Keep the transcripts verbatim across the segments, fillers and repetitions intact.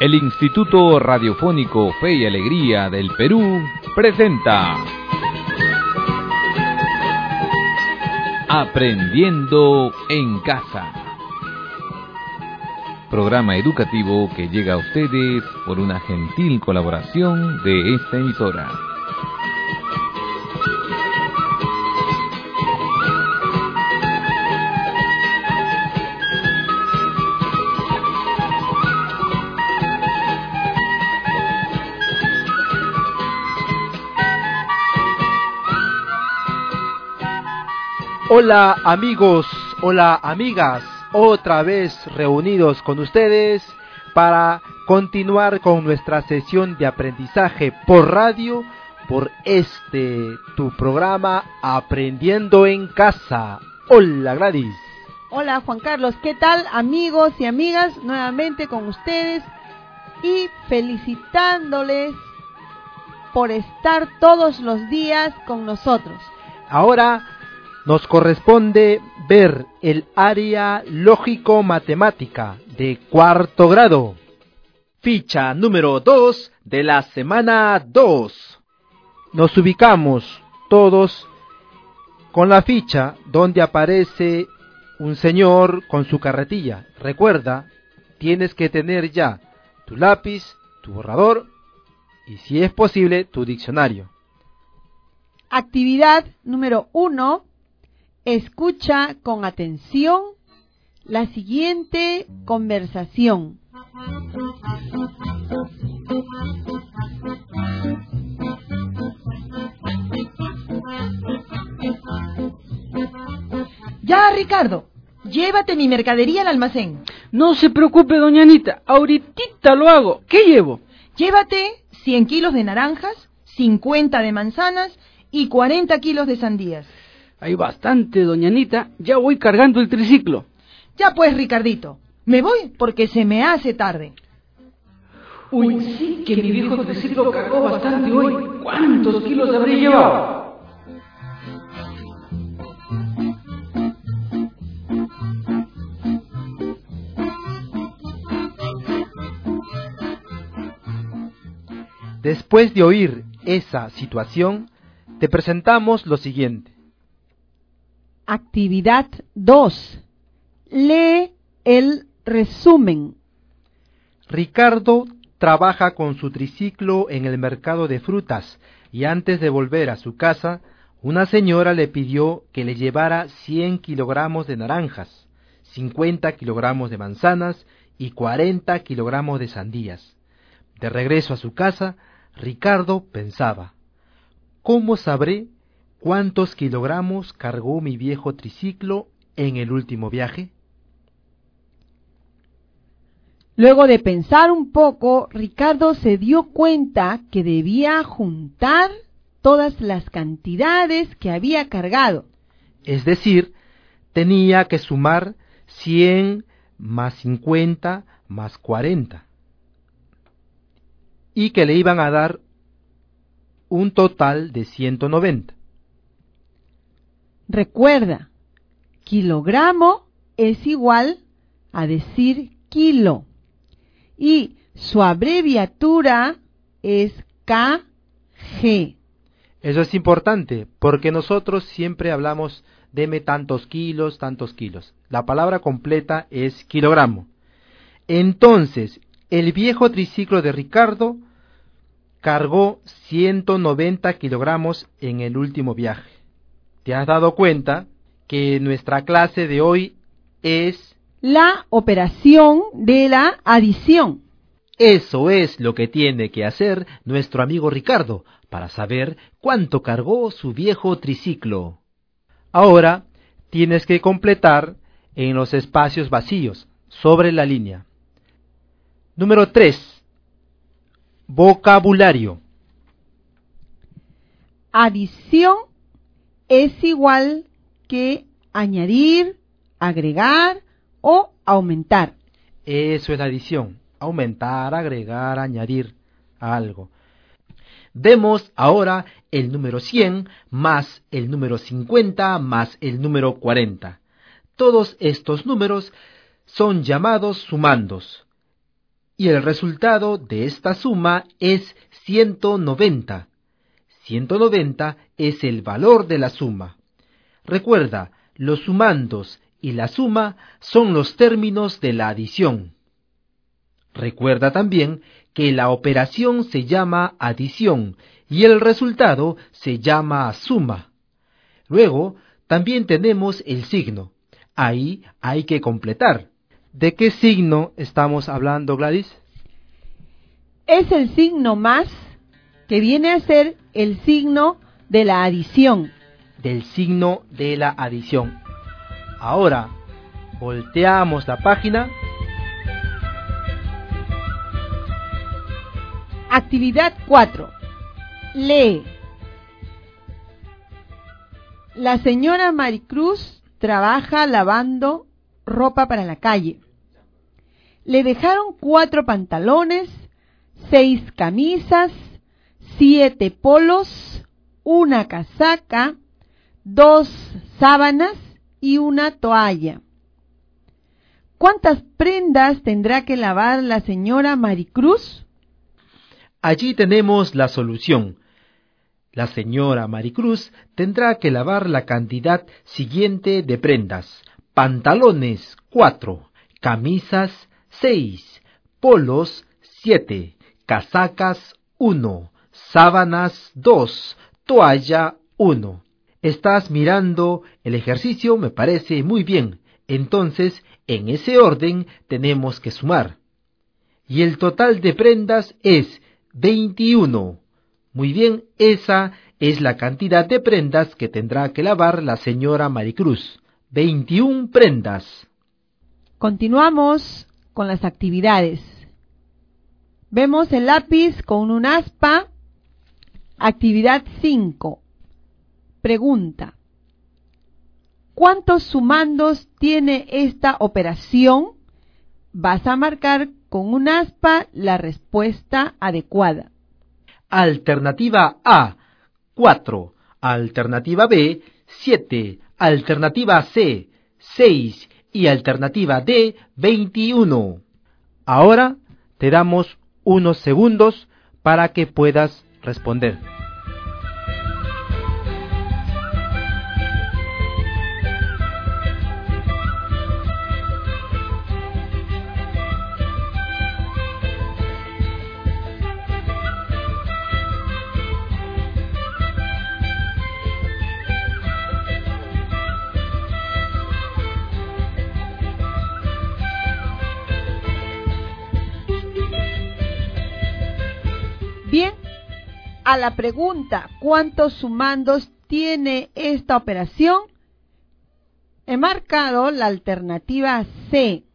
El Instituto Radiofónico Fe y Alegría del Perú presenta Aprendiendo en Casa. Programa educativo que llega a ustedes por una gentil colaboración de esta emisora. Hola amigos, hola amigas, otra vez reunidos con ustedes para continuar con nuestra sesión de aprendizaje por radio, por este, tu programa Aprendiendo en Casa. Hola Gladys. Hola Juan Carlos, ¿qué tal amigos y amigas? Nuevamente con ustedes y felicitándoles por estar todos los días con nosotros. Ahora nos corresponde ver el área lógico-matemática de cuarto grado. Ficha número dos de la semana dos. Nos ubicamos todos con la ficha donde aparece un señor con su carretilla. Recuerda, tienes que tener ya tu lápiz, tu borrador y, si es posible, tu diccionario. Actividad número uno. Escucha con atención la siguiente conversación. Ya, Ricardo, llévate mi mercadería al almacén. No se preocupe, doña Anita, ahorita lo hago. ¿Qué llevo? Llévate cien kilos de naranjas, cincuenta de manzanas y cuarenta kilos de sandías. Hay bastante, doña Anita, ya voy cargando el triciclo. Ya pues, Ricardito, me voy porque se me hace tarde. Uy, sí que mi viejo triciclo cargó bastante hoy. ¿Cuántos kilos habré llevado? Después de oír esa situación, te presentamos lo siguiente. Actividad dos. Lee el resumen. Ricardo trabaja con su triciclo en el mercado de frutas y antes de volver a su casa, una señora le pidió que le llevara cien kilogramos de naranjas, cincuenta kilogramos de manzanas y cuarenta kilogramos de sandías. De regreso a su casa, Ricardo pensaba, ¿cómo sabré cuántos kilogramos cargó mi viejo triciclo en el último viaje? Luego de pensar un poco, Ricardo se dio cuenta que debía juntar todas las cantidades que había cargado. Es decir, tenía que sumar cien más cincuenta más cuarenta. Y que le iban a dar un total de ciento noventa. Recuerda, kilogramo es igual a decir kilo y su abreviatura es K G. Eso es importante porque nosotros siempre hablamos deme tantos kilos, tantos kilos. La palabra completa es kilogramo. Entonces, el viejo triciclo de Ricardo cargó ciento noventa kilogramos en el último viaje. ¿Te has dado cuenta que nuestra clase de hoy es la operación de la adición? Eso es lo que tiene que hacer nuestro amigo Ricardo para saber cuánto cargó su viejo triciclo. Ahora tienes que completar en los espacios vacíos sobre la línea. Número tres. Vocabulario. Adición es igual que añadir, agregar o aumentar. Eso es la adición. Aumentar, agregar, añadir algo. Vemos ahora el número cien más el número cincuenta más el número cuarenta. Todos estos números son llamados sumandos. y el resultado de esta suma es ciento noventa. ciento noventa es el valor de la suma. Recuerda, los sumandos y la suma son los términos de la adición. Recuerda también que la operación se llama adición y el resultado se llama suma. Luego, también tenemos el signo. Ahí hay que completar. ¿De qué signo estamos hablando, Gladys? Es el signo más, que viene a ser el signo de la adición. Del signo de la adición. Ahora, volteamos la página. Actividad cuatro. Lee. La señora Maricruz trabaja lavando ropa para la calle. Le dejaron cuatro pantalones, seis camisas, siete polos, una casaca, dos sábanas y una toalla. ¿Cuántas prendas tendrá que lavar la señora Maricruz? Allí tenemos la solución. La señora Maricruz tendrá que lavar la cantidad siguiente de prendas: pantalones cuatro, camisas seis, polos siete, casacas uno, sábanas dos, toalla uno. Estás mirando el ejercicio, me parece muy bien. Entonces, en ese orden tenemos que sumar. Y el total de prendas es veintiuno. Muy bien, esa es la cantidad de prendas que tendrá que lavar la señora Maricruz. veintiuna prendas. Continuamos con las actividades. Vemos el lápiz con un aspa. Actividad cinco. Pregunta: ¿cuántos sumandos tiene esta operación? Vas a marcar con un aspa la respuesta adecuada. Alternativa A, cuatro. Alternativa B, siete. Alternativa C, seis. Y alternativa D, veintiuno. Ahora te damos unos segundos para que puedas responder. Bien, a la pregunta ¿cuántos sumandos tiene esta operación? He marcado la alternativa C,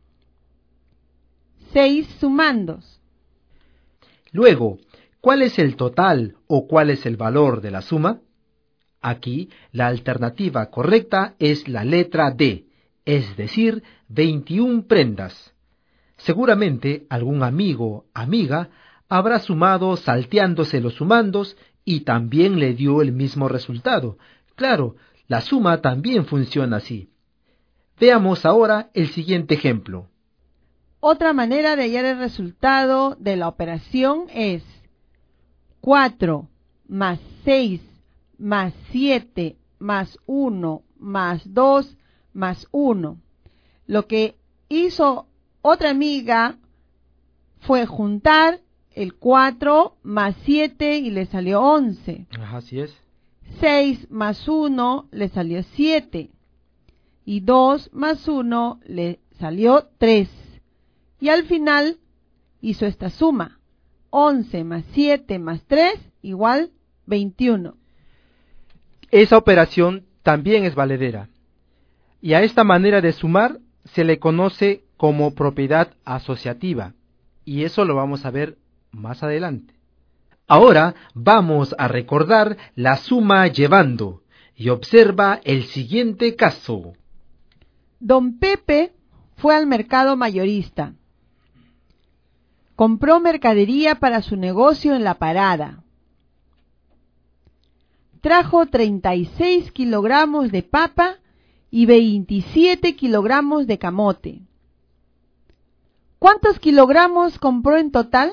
seis sumandos. Luego, ¿cuál es el total o cuál es el valor de la suma? Aquí, la alternativa correcta es la letra D, es decir, veintiuna prendas. Seguramente algún amigo, amiga, habrá sumado salteándose los sumandos y también le dio el mismo resultado. Claro, la suma también funciona así. Veamos ahora el siguiente ejemplo. Otra manera de hallar el resultado de la operación es cuatro más seis más siete más uno más dos más uno. Lo que hizo otra amiga fue juntar el cuatro más siete y le salió once. Así es. seis más uno le salió siete. Y dos más uno le salió tres. Y al final hizo esta suma. once más siete más tres igual veintiuno. Esa operación también es valedera. Y a esta manera de sumar se le conoce como propiedad asociativa. Y eso lo vamos a ver más adelante. Ahora vamos a recordar la suma llevando y observa el siguiente caso. Don Pepe fue al mercado mayorista. Compró mercadería para su negocio en la parada. Trajo treinta y seis kilogramos de papa y veintisiete kilogramos de camote. ¿cuántos kilogramos compró en total?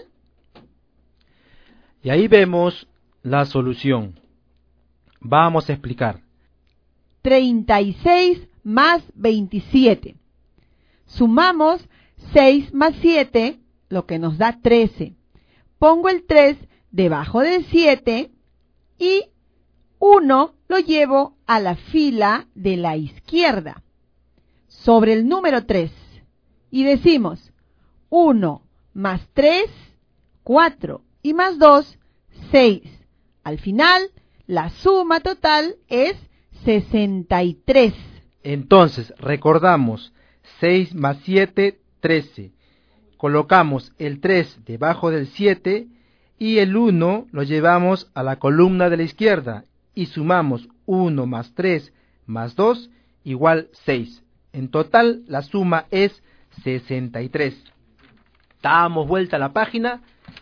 Y ahí vemos la solución. Vamos a explicar. treinta y seis más veintisiete. Sumamos seis más siete, lo que nos da trece. Pongo el tres debajo del siete y uno lo llevo a la fila de la izquierda, sobre el número tres. Y decimos, uno más tres, cuatro, y más dos, seis. Al final, la suma total es sesenta y tres. Entonces, recordamos, seis más siete, trece. Colocamos el tres debajo del siete y el uno lo llevamos a la columna de la izquierda y sumamos uno más tres más dos igual seis. En total, la suma es sesenta y tres. Damos vuelta a la página.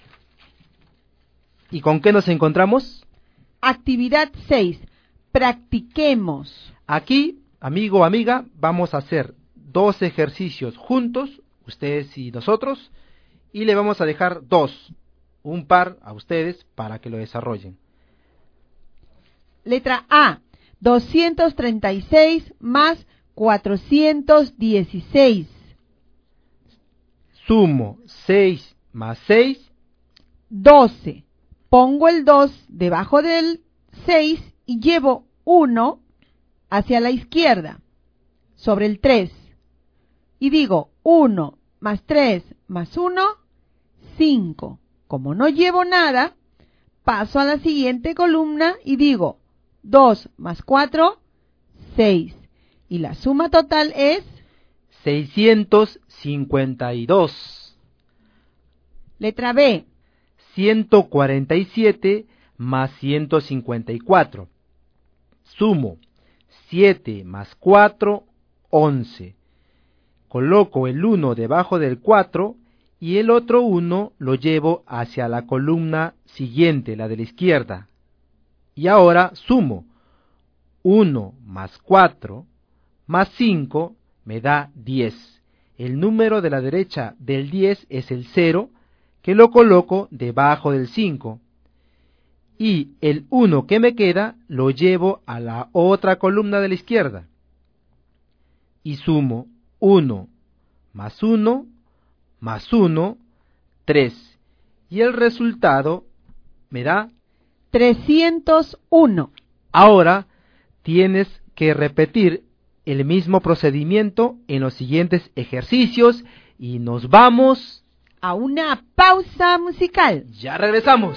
¿Y con qué nos encontramos? Actividad seis. Practiquemos. Aquí, amigo o amiga, vamos a hacer dos ejercicios juntos, ustedes y nosotros, y le vamos a dejar dos, un par a ustedes para que lo desarrollen. Letra A. doscientos treinta y seis más cuatrocientos dieciséis. Sumo seis más seis. doce. Pongo el dos debajo del seis y llevo uno hacia la izquierda, sobre el tres. Y digo, uno más tres más uno, cinco. Como no llevo nada, paso a la siguiente columna y digo, dos más cuatro, seis. Y la suma total es seiscientos cincuenta y dos. Letra B. ciento cuarenta y siete más ciento cincuenta y cuatro. Sumo siete más cuatro, once. Coloco el uno debajo del cuatro y el otro uno lo llevo hacia la columna siguiente, la de la izquierda. Y ahora sumo uno más cuatro más cinco me da diez. El número de la derecha del diez es el cero, que lo coloco debajo del cinco. Y el uno que me queda lo llevo a la otra columna de la izquierda. Y sumo uno más uno más uno, tres. Y el resultado me da trescientos uno. Ahora tienes que repetir el mismo procedimiento en los siguientes ejercicios y nos vamos a una pausa musical. Ya regresamos.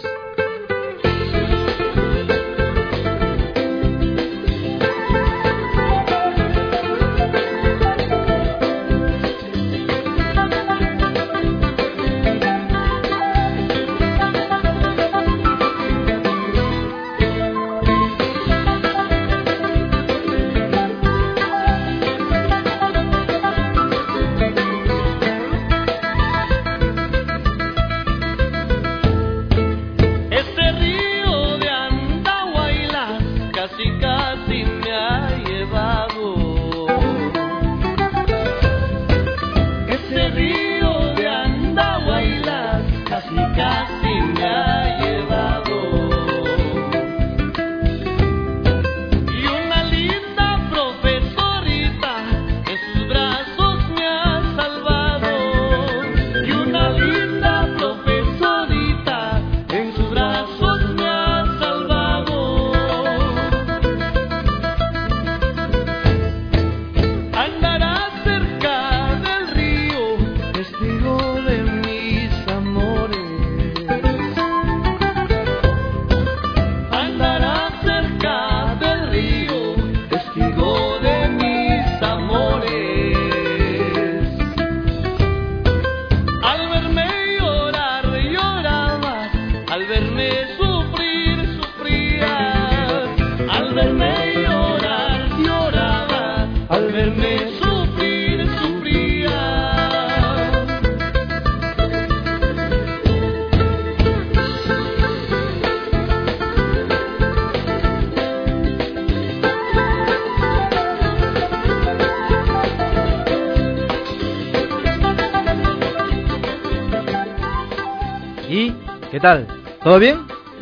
¿Qué tal? ¿Todo bien?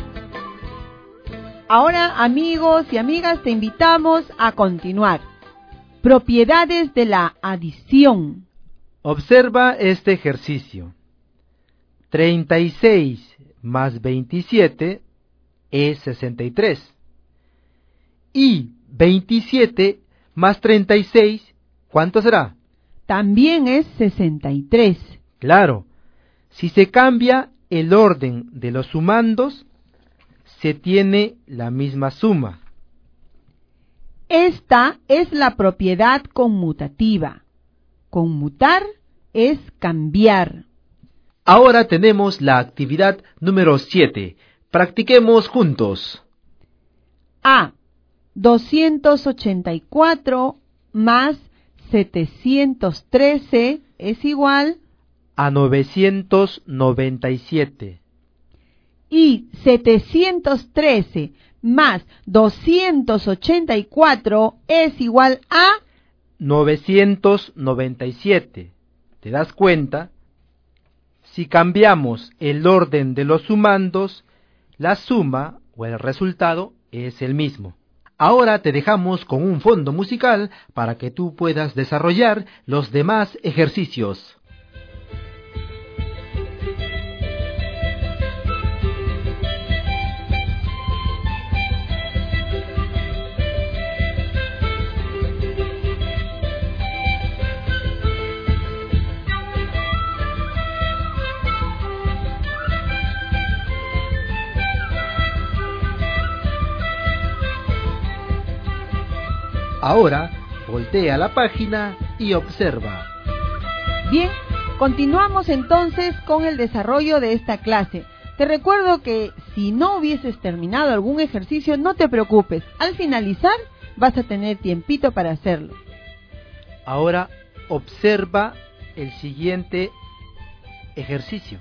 Ahora, amigos y amigas, te invitamos a continuar. Propiedades de la adición. Observa este ejercicio. treinta y seis más veintisiete es sesenta y tres. Y veintisiete más treinta y seis, ¿cuánto será? También es sesenta y tres. Claro, si se cambia el orden de los sumandos, se tiene la misma suma. Esta es la propiedad conmutativa. Conmutar es cambiar. Ahora tenemos la actividad número siete. Practiquemos juntos. A. doscientos ochenta y cuatro más setecientos trece es igual a novecientos noventa y siete. Y setecientos trece más doscientos ochenta y cuatro es igual a novecientos noventa y siete. ¿Te das cuenta? Si cambiamos el orden de los sumandos, la suma o el resultado es el mismo. Ahora te dejamos con un fondo musical para que tú puedas desarrollar los demás ejercicios. Ahora, voltea la página y observa. Bien, continuamos entonces con el desarrollo de esta clase. Te recuerdo que si no hubieses terminado algún ejercicio, no te preocupes. Al finalizar, vas a tener tiempito para hacerlo. Ahora, observa el siguiente ejercicio.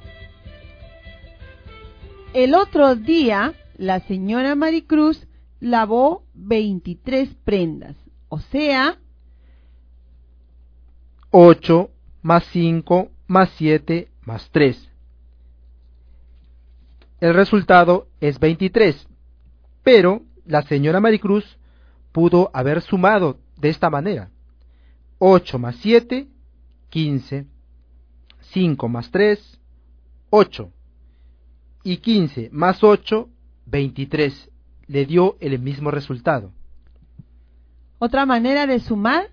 El otro día, la señora Maricruz lavó veintitrés prendas, o sea, ocho más cinco más siete más tres. El resultado es veintitrés, pero la señora Maricruz pudo haber sumado de esta manera: ocho más siete, quince, cinco más tres, ocho, y quince más ocho, veintitrés. Le dio el mismo resultado. Otra manera de sumar: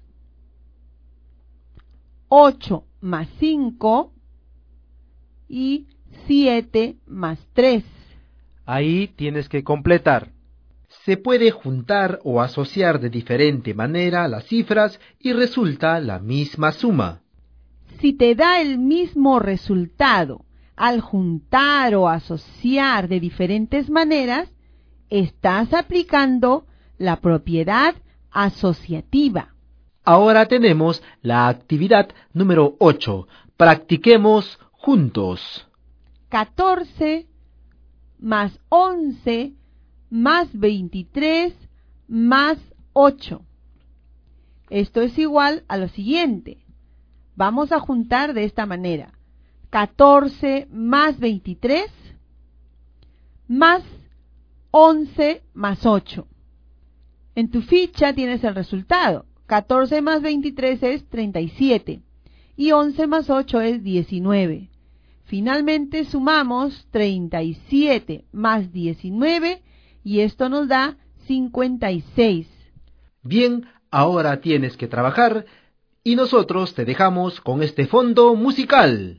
ocho más cinco y siete más tres. Ahí tienes que completar. Se puede juntar o asociar de diferente manera las cifras y resulta la misma suma. Si te da el mismo resultado al juntar o asociar de diferentes maneras, estás aplicando la propiedad asociativa. Ahora tenemos la actividad número ocho. Practiquemos juntos. catorce más once más veintitrés más ocho. Esto es igual a lo siguiente. Vamos a juntar de esta manera: catorce más veintitrés más once más ocho. En tu ficha tienes el resultado. catorce más veintitrés es treinta y siete y once más ocho es diecinueve. Finalmente sumamos treinta y siete más diecinueve y esto nos da cincuenta y seis. Bien, ahora tienes que trabajar y nosotros te dejamos con este fondo musical.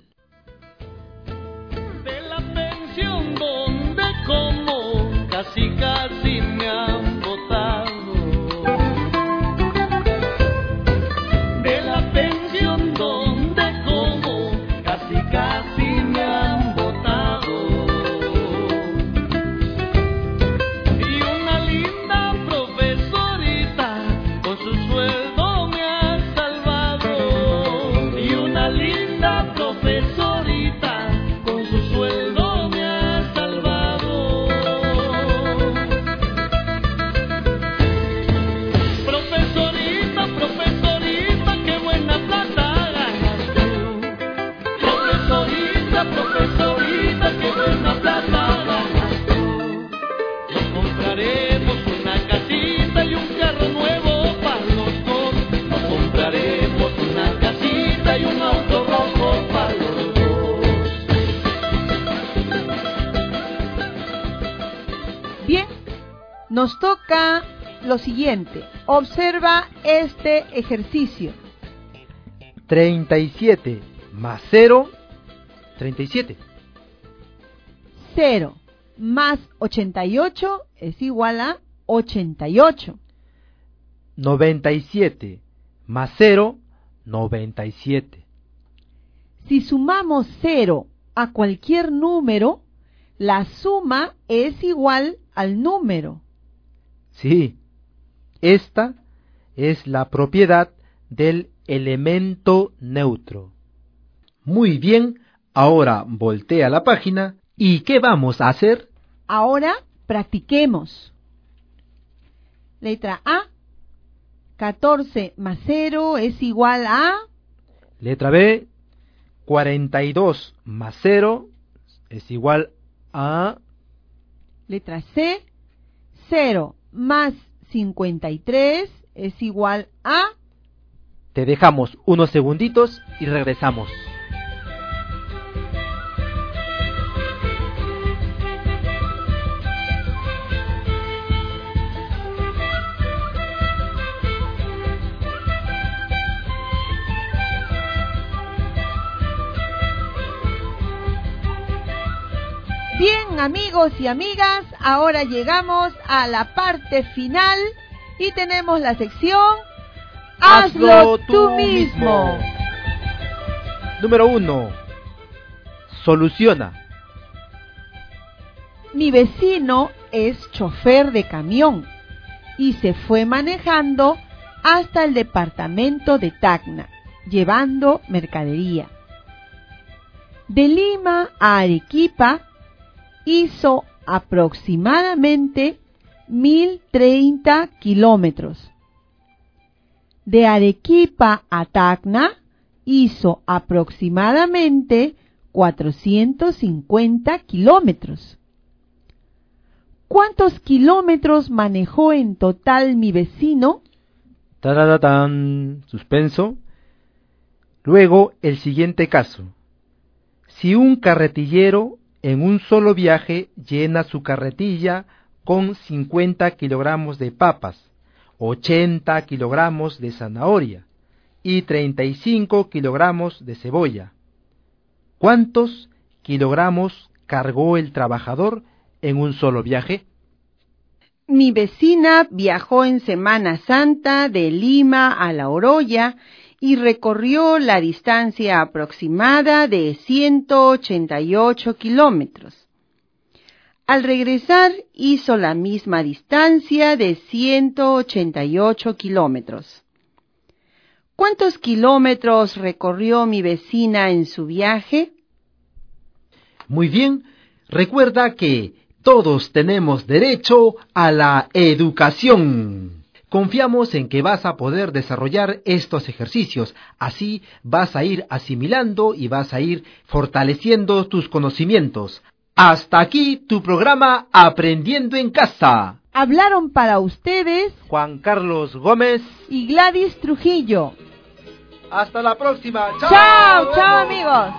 De la pensión donde como casi casi me han botado. De la pensión donde como casi casi me han botado. Y una linda profesorita con su sueldo me ha salvado. Y una linda profesorita nos toca lo siguiente. Observa este ejercicio. treinta y siete más cero, treinta y siete. cero más ochenta y ocho es igual a ochenta y ocho. noventa y siete más cero, noventa y siete. Si sumamos cero a cualquier número, la suma es igual al número. Sí, esta es la propiedad del elemento neutro. Muy bien, ahora voltea la página. ¿Y qué vamos a hacer? Ahora practiquemos. Letra A. catorce más cero es igual a... Letra B. cuarenta y dos más cero es igual a... Letra C. cero más cincuenta y tres es igual a... Te dejamos unos segunditos y regresamos. Bien, amigos y amigas, ahora llegamos a la parte final y tenemos la sección Hazlo tú mismo. Número uno. Soluciona. Mi vecino es chofer de camión y se fue manejando hasta el departamento de Tacna, llevando mercadería. De Lima a Arequipa hizo aproximadamente mil treinta kilómetros. De Arequipa a Tacna hizo aproximadamente cuatrocientos cincuenta kilómetros. ¿Cuántos kilómetros manejó en total mi vecino? Tararatán, suspenso. Luego, el siguiente caso. Si un carretillero en un solo viaje llena su carretilla con cincuenta kilogramos de papas, ochenta kilogramos de zanahoria y treinta y cinco kilogramos de cebolla, ¿cuántos kilogramos cargó el trabajador en un solo viaje? Mi vecina viajó en Semana Santa de Lima a La Oroya y recorrió la distancia aproximada de ciento ochenta y ocho kilómetros. Al regresar hizo la misma distancia de ciento ochenta y ocho kilómetros. ¿Cuántos kilómetros recorrió mi vecina en su viaje? Muy bien, recuerda que todos tenemos derecho a la educación. Confiamos en que vas a poder desarrollar estos ejercicios, así vas a ir asimilando y vas a ir fortaleciendo tus conocimientos. Hasta aquí tu programa Aprendiendo en Casa. Hablaron para ustedes Juan Carlos Gómez y Gladys Trujillo. Hasta la próxima. Chao, chao, chao amigos.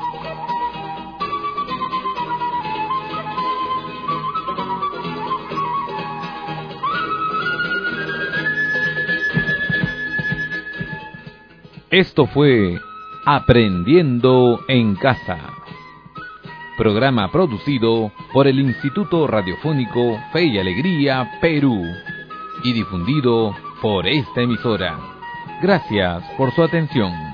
Esto fue Aprendiendo en Casa, programa producido por el Instituto Radiofónico Fe y Alegría Perú y difundido por esta emisora. Gracias por su atención.